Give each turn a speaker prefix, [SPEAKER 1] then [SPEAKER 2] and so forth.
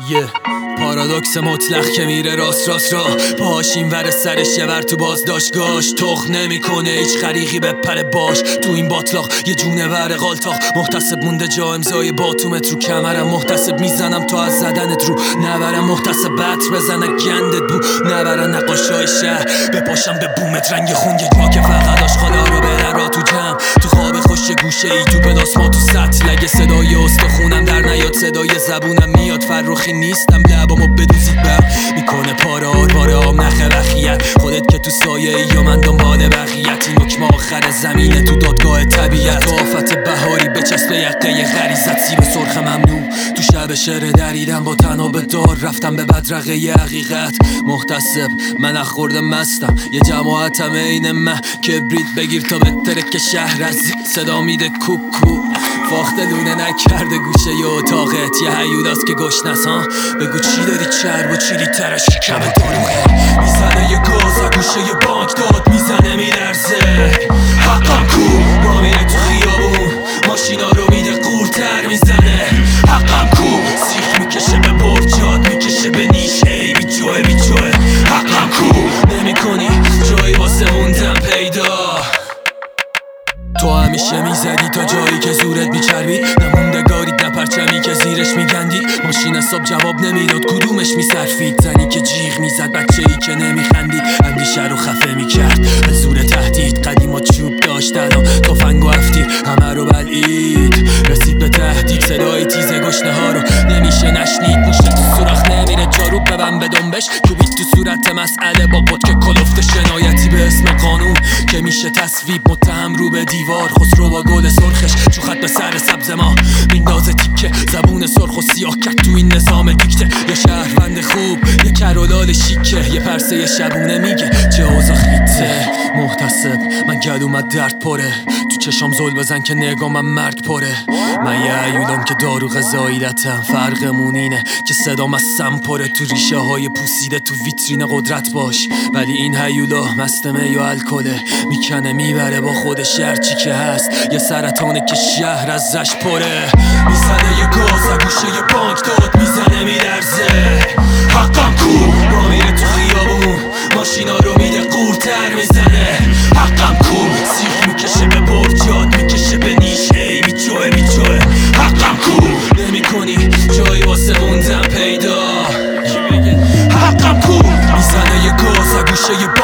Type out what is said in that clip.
[SPEAKER 1] یه پارادوکس مطلق که میره راست را باهاش این ور سرش یه ور تو بازداشتگاهش تخ نمیکنه هیچ غریقی بپره باش تو این باطلاق یه جونه ور قالتاق محتسب مونده جا امضای باتومت رو کمرم محتسب میزنم تا از زدنت رو نبرم محتسب بطر بزنه گندت بو نبرن نقاشای شهر بپاشم به بومت رنگ خون یه جا که فقط آشغالا رو برا تو جمع تو خواب خوش گوشه ای تو پلاسما تو سطل اگه صدای استخونم در نیاد صدای زبونم میاد فرخی نیستم لبامو بدوزید بر میکنه پاره آم نخه بخیت خودت که تو سایه ای یا من دنبال بقیت این حکم آخر زمینه تو دادگاه طبیعت آفت بهاری بچسب یقه غریزت سیب سرخ ممنوع تو شب شعر دریدم با تناب دار رفتم به بدرقه ی حقیقت محتسب من اخورده مستم یه جماعتم این من کبریت بگیر تا بهتره که شهر از صدا میده کوکو فاخته لونه نکرده گوشه ی اتاقت یه حیوداست که گشنس ها بگو چی داری چرب و چیلی ترش کم داروغه میزنه یه گاز گوشه ی بانک داد میزنه میلرزه حقم کو ما میره تو خیابون ماشینا رو میده قورتر میزنه حقم کو سیخ میکشه به برجات میکشه به نیشه ای بیجوه حقم کو نمی کنی جایی واسه موندم پیدا تو همیشه میزدی تا جایی که زورت بیچربی نموندگاریت نپرچمی که زیرش میگندی ماشین حساب جواب نمیداد کدومش میصرفید زنی که جیغ میزد بچه‌ای که نمیخندی اندیشه رو خفه میکرد به زور تهدید قدیما چوب داشت الان تفنگ و افتی همه رو بلعید رسید به تهدید صدای تیز گشنه ها رو نمیشه نشنید موشه تو سوراخ نمیره جارو ببن به دنبش کوبید تو صورت مسئله با پتک کلفت شنایتی به اسم قانون که میشه تصویب متهم رو به دیوار خسرو با گل سرخش چو خط به سر سبز ما میندازه تیکه زبون سرخ و سیاه کرد تو این نظام دیکته یه شهروند خوب یه کرولال شیکه یه پرسه شبونه میگه چه اوضاع خیته محتسب من گلومت درد پره تو چشام زل بزن که نگامم مرگ پره من یه عیودم که دارو غذاییتم فرقمون اینه که صدام از سم پره تو ریشه های پوسیده تو ویترین قدرت باش ولی این هیولا مستمه یا الکله میکنه میبره با خودش هرچی که هست یه سرطانه که شهر ازش پره میزنه یه گاز گوشه یه بانک داد میزنه میلرزه حقم کو ما میره تو خیابون ماشینا رو میده قورتر میزنه حقم کو سیخ میکشه به برجات میکشه به نیشه ای بیجوه حقم کو نمی کنی جایی واسه موندم پیدا حقم کو میزنه یه گاز گوشه یه